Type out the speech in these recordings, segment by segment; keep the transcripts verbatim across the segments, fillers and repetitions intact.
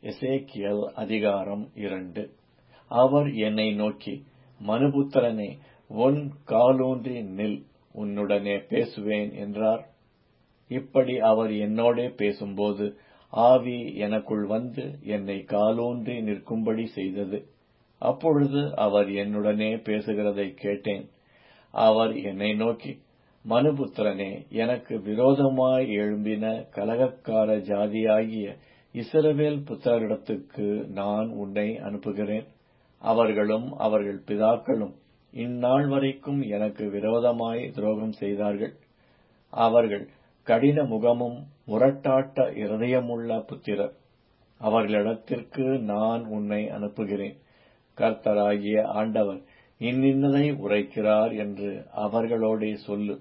எசேக்கியேல் அதிகாரம் இரண்டு. அவர் என்னை நோக்கி, மனுபுத்திரனே, உன் காலூன்றி நில், உன்னுடனே பேசுவேன் என்றார். இப்படி அவர் என்னோடே பேசும்போது ஆவி எனக்குள் வந்து என்னை காலூன்றி நிற்கும்படி செய்தது. அப்பொழுது அவர் என்னுடனே பேசுகிறதைக் கேட்டேன். அவர் என்னை நோக்கி, மனுபுத்திரனே, எனக்கு விரோதமாய் எழும்பின கலகக்கார ஜாதியாகிய இஸ்ரவேல் புத்திரரிடத்துக்கு நான் உன்னை அனுப்புகிறேன். அவர்களும் அவர்கள் பிதாக்களும் இந்நாள் வரைக்கும் எனக்கு விரோதமாய் துரோகம் செய்தார்கள். அவர்கள் கடின முகமும் முரட்டாட்ட இருதயமுள்ள புத்திரர். அவர்களிடத்திற்கு நான் உன்னை அனுப்புகிறேன். கர்த்தராகிய ஆண்டவர் இன்னின்னதை உரைக்கிறார் என்று அவர்களோடே சொல்லு.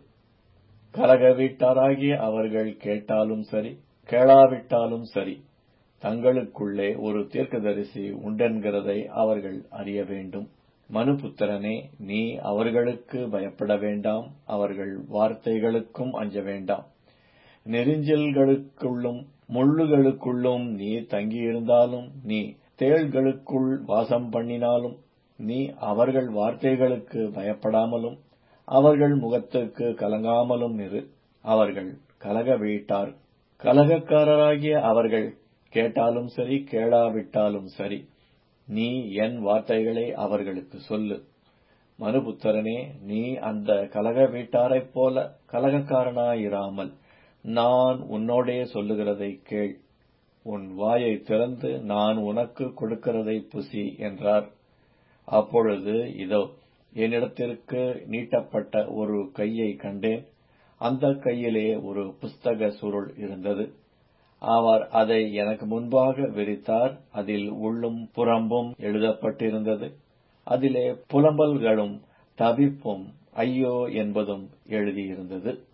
கலக வீட்டாராகிய அவர்கள் கேட்டாலும் சரி, கேளாவிட்டாலும் சரி, தங்களுக்குள்ளே ஒரு தீர்க்கதரிசி உண்டென்கிறதை அவர்கள் அறிய வேண்டும். மனுபுத்திரனே, நீ அவர்களுக்கு பயப்பட வேண்டாம், அவர்கள் வார்த்தைகளுக்கும் அஞ்ச வேண்டாம். நெரிஞ்சில்களுக்குள்ளும் முள்ளுகளுக்குள்ளும் நீ தங்கியிருந்தாலும், நீ தேள்களுக்குள் வாசம் பண்ணினாலும், நீ அவர்கள் வார்த்தைகளுக்கு பயப்படாமலும் அவர்கள் முகத்துக்கு கலங்காமலும் இரு. அவர்கள் கலக வீட்டார். கலகக்காரராகிய அவர்கள் கேட்டாலும் சரி, கேளாவிட்டாலும் சரி, நீ என் வார்த்தைகளை அவர்களுக்கு சொல்லு. மனுபுத்திரனே, நீ அந்த கலக வீட்டாரைப் போல கலகக்காரனாயிராமல் நான் உன்னோடே சொல்லுகிறதை கேள். உன் வாயை திறந்து நான் உனக்கு கொடுக்கிறதை புசி என்றார். அப்பொழுது இதோ, என்னிடத்திற்கு நீட்டப்பட்ட ஒரு கையை கண்டேன். அந்த கையிலே ஒரு புஸ்தக சுருள் இருந்தது. அவர் அதை எனக்கு முன்பாக விரித்தார். அதில் உள்ளும் புறம்பும் எழுதப்பட்டிருந்தது. அதிலே புலம்பல்களும் தவிப்பும் ஐயோ என்பதும் எழுதியிருந்தது.